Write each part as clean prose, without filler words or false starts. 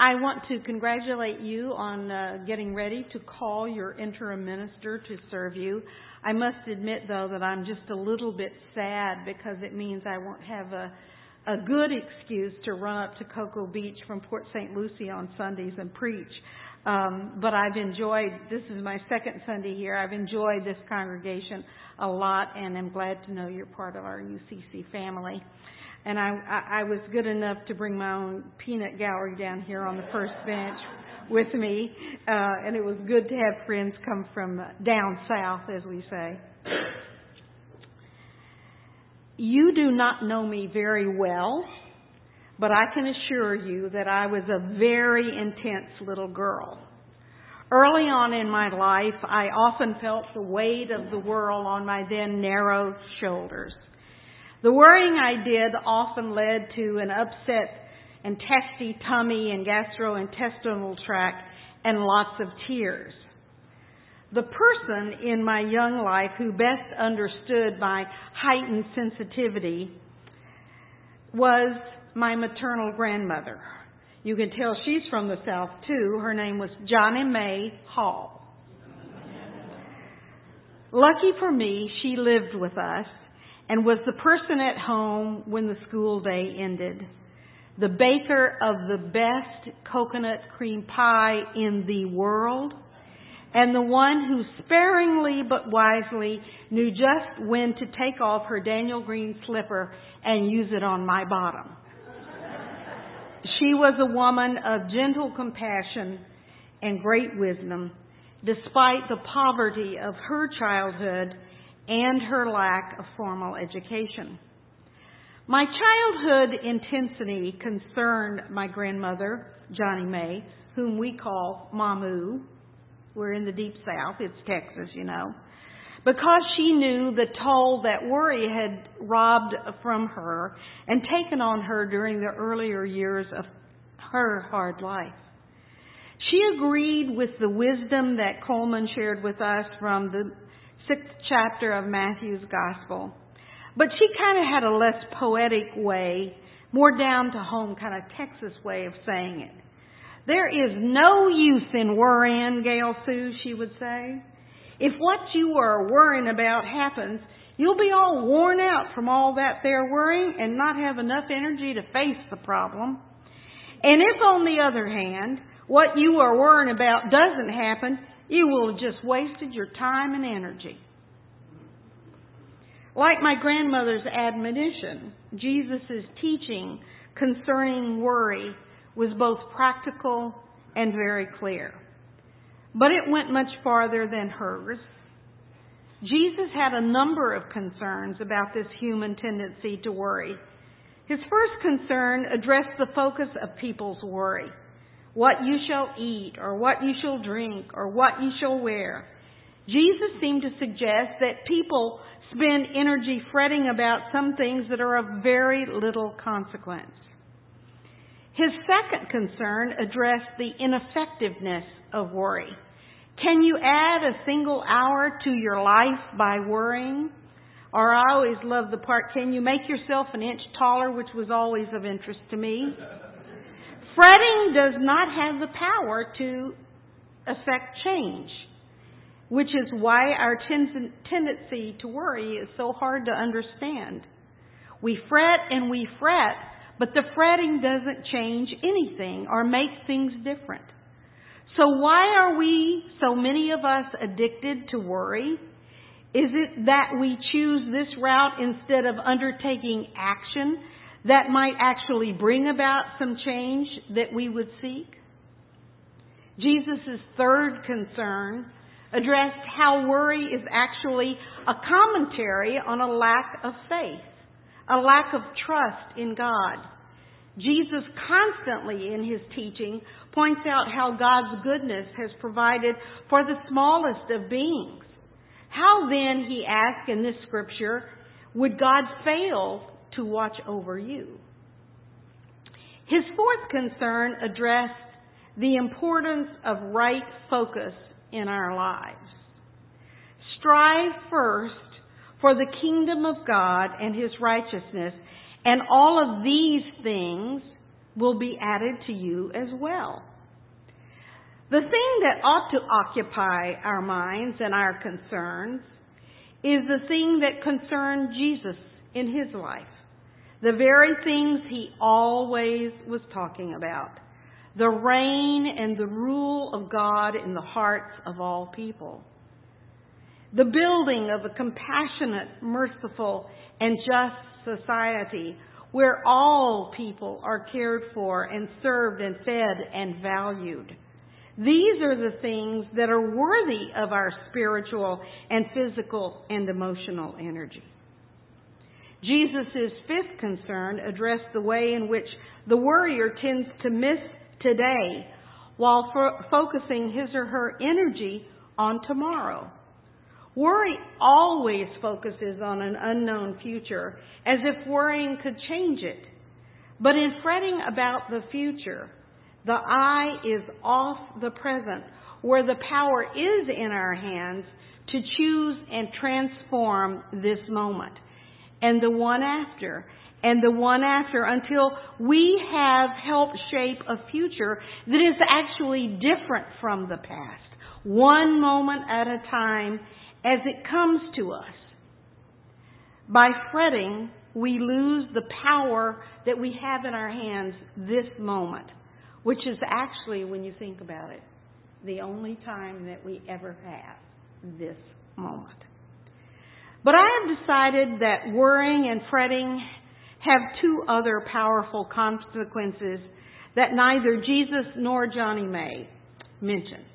I want to congratulate you on getting ready to call your interim minister to serve you. I must admit, though, that I'm just a little bit sad because it means I won't have a good excuse to run up to Cocoa Beach from Port St. Lucie on Sundays and preach. But I've enjoyed, this is my second Sunday here, I've enjoyed this congregation a lot, and I'm glad to know you're part of our UCC family. And I was good enough to bring my own peanut gallery down here on the first bench with me. And it was good to have friends come from down south, as we say. You do not know me very well, but I can assure you that I was a very intense little girl. Early on in my life, I often felt the weight of the world on my then narrow shoulders. The worrying I did often led to an upset and testy tummy and gastrointestinal tract and lots of tears. The person in my young life who best understood my heightened sensitivity was my maternal grandmother. You can tell she's from the South, too. Her name was Johnny Mae Hall. Lucky for me, she lived with us and was the person at home when the school day ended. The baker of the best coconut cream pie in the world, and the one who sparingly but wisely knew just when to take off her Daniel Green slipper and use it on my bottom. She was a woman of gentle compassion and great wisdom, despite the poverty of her childhood and her lack of formal education. My childhood intensity concerned my grandmother, Johnny Mae, whom we call Mamu. We're in the deep South. It's Texas, you know. Because she knew the toll that worry had robbed from her and taken on her during the earlier years of her hard life. She agreed with the wisdom that Coleman shared with us from the 6th chapter of Matthew's Gospel. But she kind of had a less poetic way, more down to home kind of Texas way of saying it. There is no use in worrying, Gail Sue, she would say. If what you are worrying about happens, you'll be all worn out from all that there worrying and not have enough energy to face the problem. And if, on the other hand, what you are worrying about doesn't happen, you will have just wasted your time and energy. Like my grandmother's admonition, Jesus' teaching concerning worry was both practical and very clear. But it went much farther than hers. Jesus had a number of concerns about this human tendency to worry. His first concern addressed the focus of people's worry. What you shall eat, or what you shall drink, or what you shall wear. Jesus seemed to suggest that people spend energy fretting about some things that are of very little consequence. His second concern addressed the ineffectiveness of worry. Can you add a single hour to your life by worrying? Or I always love the part, can you make yourself an inch taller, which was always of interest to me. Fretting does not have the power to affect change, which is why our tendency to worry is so hard to understand. We fret and we fret, but the fretting doesn't change anything or make things different. So why are we, so many of us, addicted to worry? Is it that we choose this route instead of undertaking action that might actually bring about some change that we would seek? Jesus' third concern addressed how worry is actually a commentary on a lack of faith, a lack of trust in God. Jesus constantly in his teaching points out how God's goodness has provided for the smallest of beings. How then, he asks in this scripture, would God fail to watch over you? His fourth concern addressed the importance of right focus in our lives. Strive first for the kingdom of God and his righteousness, and all of these things will be added to you as well. The thing that ought to occupy our minds and our concerns is the thing that concerned Jesus in his life. The very things he always was talking about. The reign and the rule of God in the hearts of all people. The building of a compassionate, merciful, and just society where all people are cared for and served and fed and valued. These are the things that are worthy of our spiritual and physical and emotional energy. Jesus' fifth concern addressed the way in which the worrier tends to miss today while focusing his or her energy on tomorrow. Worry always focuses on an unknown future, as if worrying could change it. But in fretting about the future, the eye is off the present, where the power is in our hands to choose and transform this moment, and the one after, and the one after, until we have helped shape a future that is actually different from the past, one moment at a time as it comes to us. By fretting, we lose the power that we have in our hands this moment, which is actually, when you think about it, the only time that we ever have this moment. But I have decided that worrying and fretting have two other powerful consequences that neither Jesus nor Johnny May mention.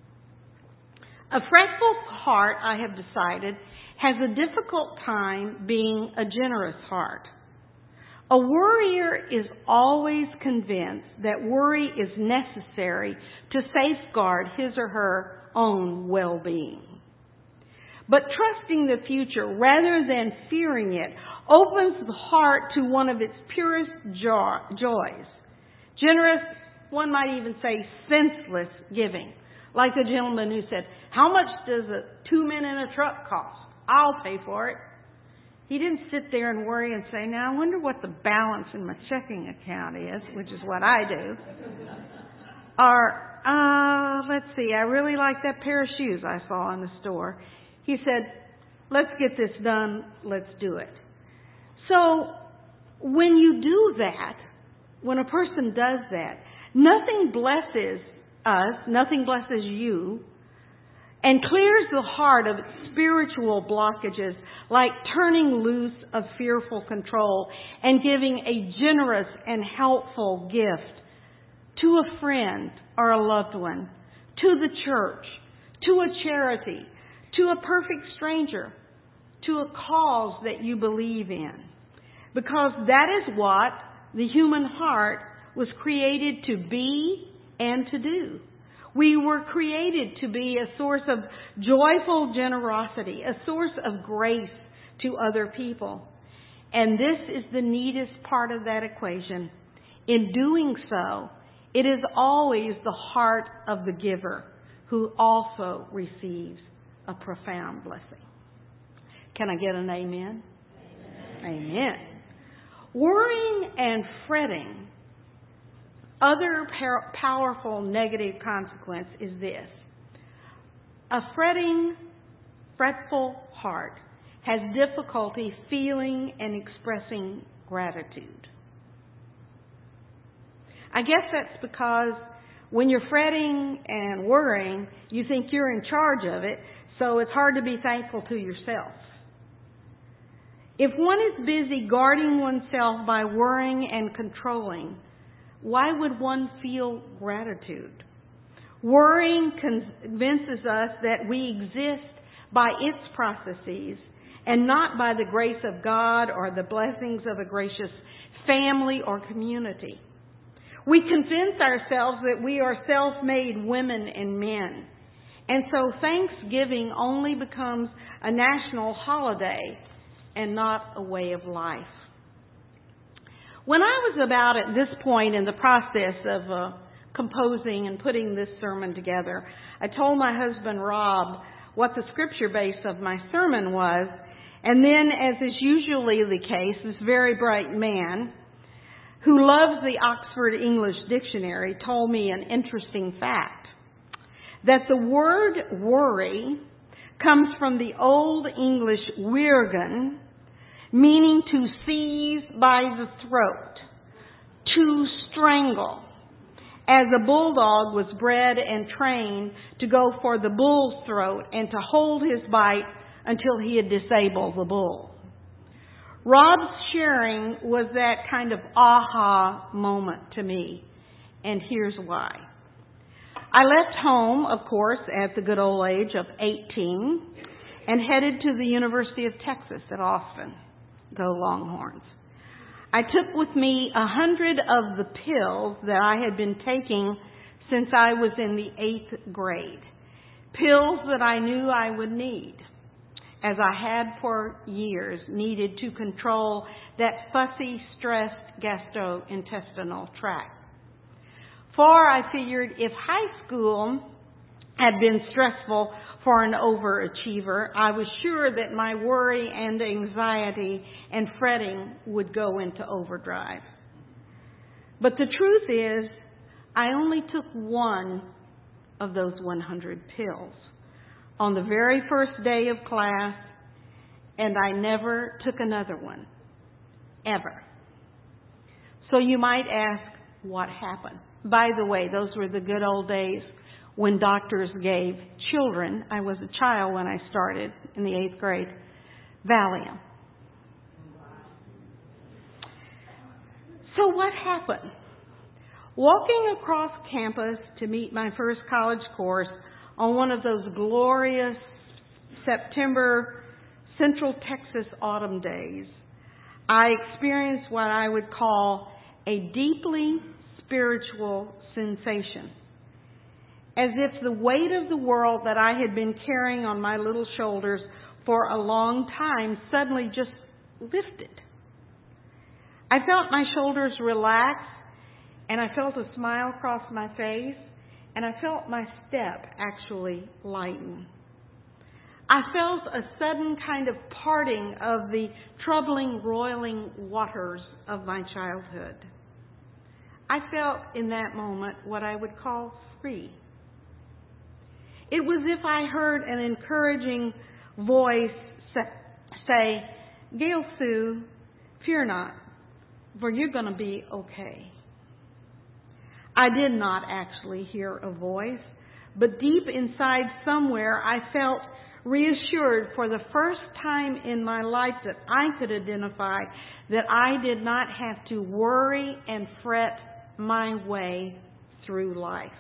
A fretful heart, I have decided, has a difficult time being a generous heart. A worrier is always convinced that worry is necessary to safeguard his or her own well-being. But trusting the future rather than fearing it opens the heart to one of its purest joys. Generous, one might even say senseless giving. Like the gentleman who said, "How much does a 2 men in a truck cost? I'll pay for it." He didn't sit there and worry and say, "Now I wonder what the balance in my checking account is," which is what I do. Or, let's see, I really like that pair of shoes I saw in the store. He said, "Let's get this done. Let's do it." So when you do that, when a person does that, nothing blesses us, nothing blesses you, and clears the heart of its spiritual blockages, like turning loose of fearful control and giving a generous and helpful gift to a friend or a loved one, to the church, to a charity, to a perfect stranger, to a cause that you believe in. Because that is what the human heart was created to be and to do. We were created to be a source of joyful generosity, a source of grace to other people. And this is the neatest part of that equation. In doing so, it is always the heart of the giver who also receives a profound blessing. Can I get an amen? Amen. Worrying and fretting, other powerful negative consequence is this. A fretful heart has difficulty feeling and expressing gratitude. I guess that's because when you're fretting and worrying, you think you're in charge of it, so it's hard to be thankful to yourself. If one is busy guarding oneself by worrying and controlling, why would one feel gratitude? Worrying convinces us that we exist by its processes and not by the grace of God or the blessings of a gracious family or community. We convince ourselves that we are self-made women and men. And so Thanksgiving only becomes a national holiday and not a way of life. When I was about at this point in the process of composing and putting this sermon together, I told my husband Rob what the scripture base of my sermon was, and then, as is usually the case, this very bright man who loves the Oxford English Dictionary, told me an interesting fact, that the word worry comes from the Old English wirgan, meaning to seize by the throat, to strangle, as a bulldog was bred and trained to go for the bull's throat and to hold his bite until he had disabled the bull. Rob's sharing was that kind of aha moment to me, and here's why. I left home, of course, at the good old age of 18 and headed to the University of Texas at Austin. Go Longhorns. I took with me 100 of the pills that I had been taking since I was in the 8th grade. Pills that I knew I would need, as I had for years needed to control that fussy, stressed gastrointestinal tract. For I figured if high school had been stressful for an overachiever, I was sure that my worry and anxiety and fretting would go into overdrive. But the truth is, I only took one of those 100 pills on the very first day of class, and I never took another one, ever. So you might ask, what happened? By the way, those were the good old days when doctors gave children, I was a child when I started in the 8th grade, Valium. So what happened? Walking across campus to meet my first college course on one of those glorious September Central Texas autumn days, I experienced what I would call a deeply spiritual sensation, as if the weight of the world that I had been carrying on my little shoulders for a long time suddenly just lifted. I felt my shoulders relax, and I felt a smile cross my face, and I felt my step actually lighten. I felt a sudden kind of parting of the troubling, roiling waters of my childhood. I felt in that moment what I would call free. It was as if I heard an encouraging voice say, "Gail Sue, fear not, for you're going to be okay." I did not actually hear a voice, but deep inside somewhere I felt reassured for the first time in my life that I could identify that I did not have to worry and fret my way through life.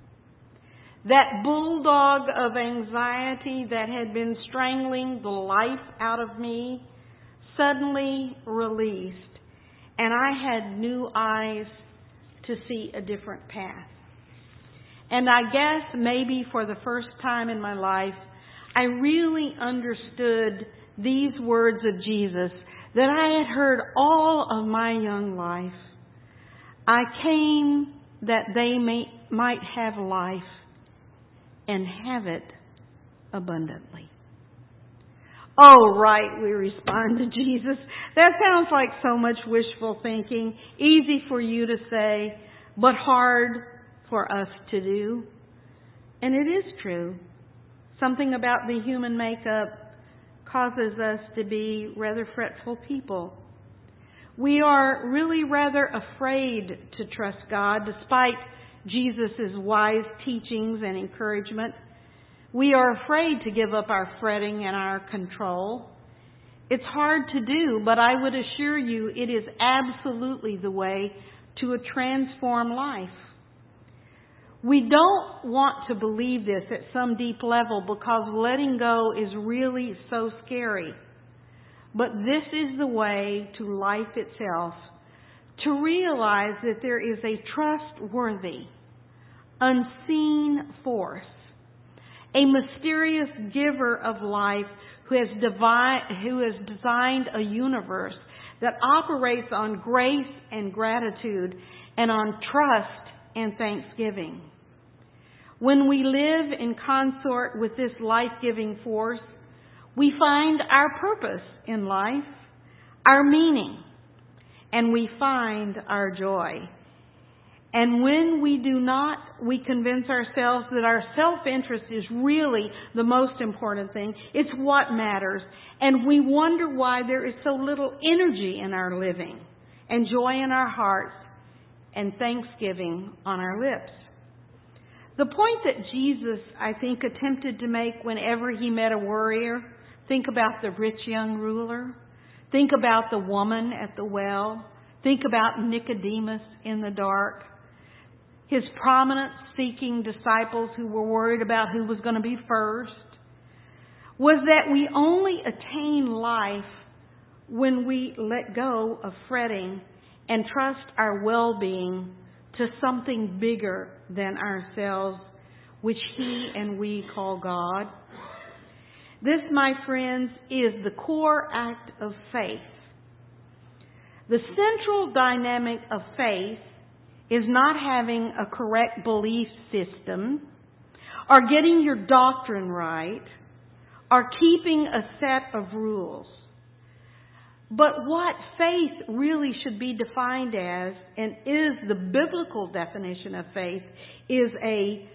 That bulldog of anxiety that had been strangling the life out of me suddenly released, and I had new eyes to see a different path. And I guess maybe for the first time in my life, I really understood these words of Jesus that I had heard all of my young life. I came that they might have life and have it abundantly. Oh, right, we respond to Jesus. That sounds like so much wishful thinking, easy for you to say, but hard for us to do. And it is true. Something about the human makeup causes us to be rather fretful people. We are really rather afraid to trust God, despite Jesus' wise teachings and encouragement. We are afraid to give up our fretting and our control. It's hard to do, but I would assure you it is absolutely the way to a transformed life. We don't want to believe this at some deep level because letting go is really so scary. But this is the way to life itself, to realize that there is a trustworthy, unseen force, a mysterious giver of life who has designed a universe that operates on grace and gratitude and on trust and thanksgiving. When we live in consort with this life-giving force, we find our purpose in life, our meaning. and we find our joy. And when we do not, we convince ourselves that our self-interest is really the most important thing. It's what matters. And we wonder why there is so little energy in our living, and joy in our hearts, and thanksgiving on our lips. The point that Jesus, I think, attempted to make whenever he met a worrier, think about the rich young ruler, think about the woman at the well, think about Nicodemus in the dark, his prominence-seeking disciples who were worried about who was going to be first, was that we only attain life when we let go of fretting and trust our well-being to something bigger than ourselves, which he and we call God. This, my friends, is the core act of faith. The central dynamic of faith is not having a correct belief system, or getting your doctrine right, or keeping a set of rules. But what faith really should be defined as, and is the biblical definition of faith, is a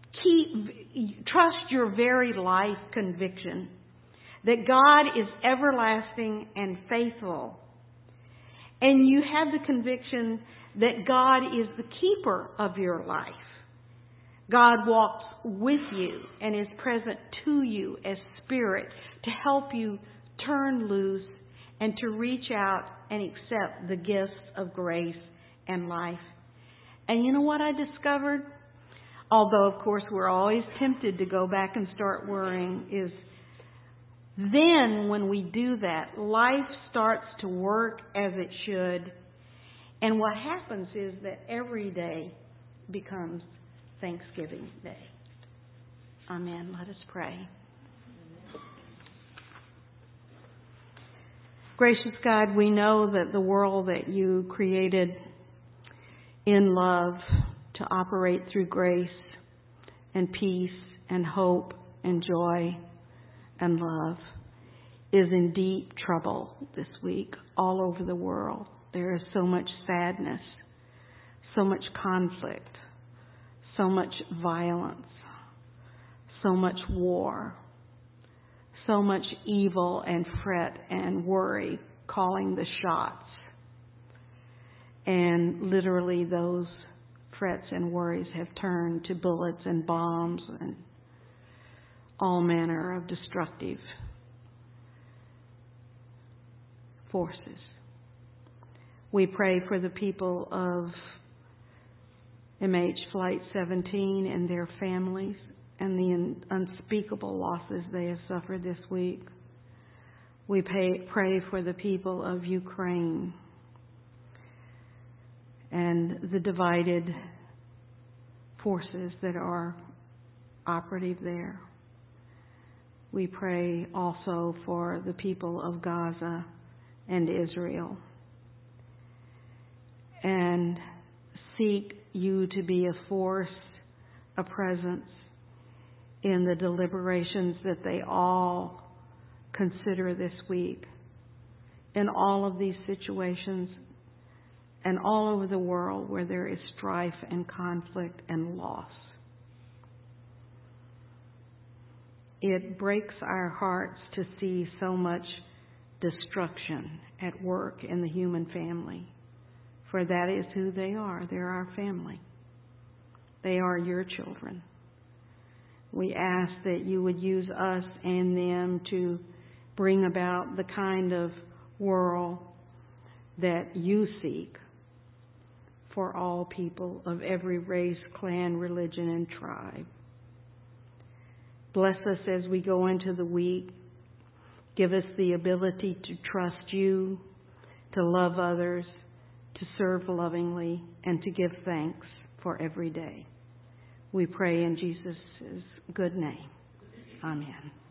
trust your very life conviction that God is everlasting and faithful. And you have the conviction that God is the keeper of your life. God walks with you and is present to you as Spirit to help you turn loose and to reach out and accept the gifts of grace and life. And you know what I discovered? Although, of course, we're always tempted to go back and start worrying, is then when we do that, life starts to work as it should. And what happens is that every day becomes Thanksgiving Day. Amen. Let us pray. Gracious God, we know that the world that you created in love to operate through grace and peace and hope and joy and love is in deep trouble this week all over the world. There is so much sadness, so much conflict, so much violence, so much war, so much evil and fret and worry calling the shots. And literally those frets and worries have turned to bullets and bombs and all manner of destructive forces. We pray for the people of MH Flight 17 and their families and the unspeakable losses they have suffered this week. We pray for the people of Ukraine and the divided forces that are operative there. We pray also for the people of Gaza and Israel, and seek you to be a force, a presence in the deliberations that they all consider this week. In all of these situations and all over the world where there is strife and conflict and loss. It breaks our hearts to see so much destruction at work in the human family. For that is who they are. They're our family. They are your children. We ask that you would use us and them to bring about the kind of world that you seek for all people of every race, clan, religion, and tribe. Bless us as we go into the week. Give us the ability to trust you, to love others, to serve lovingly, and to give thanks for every day. We pray in Jesus' good name. Amen.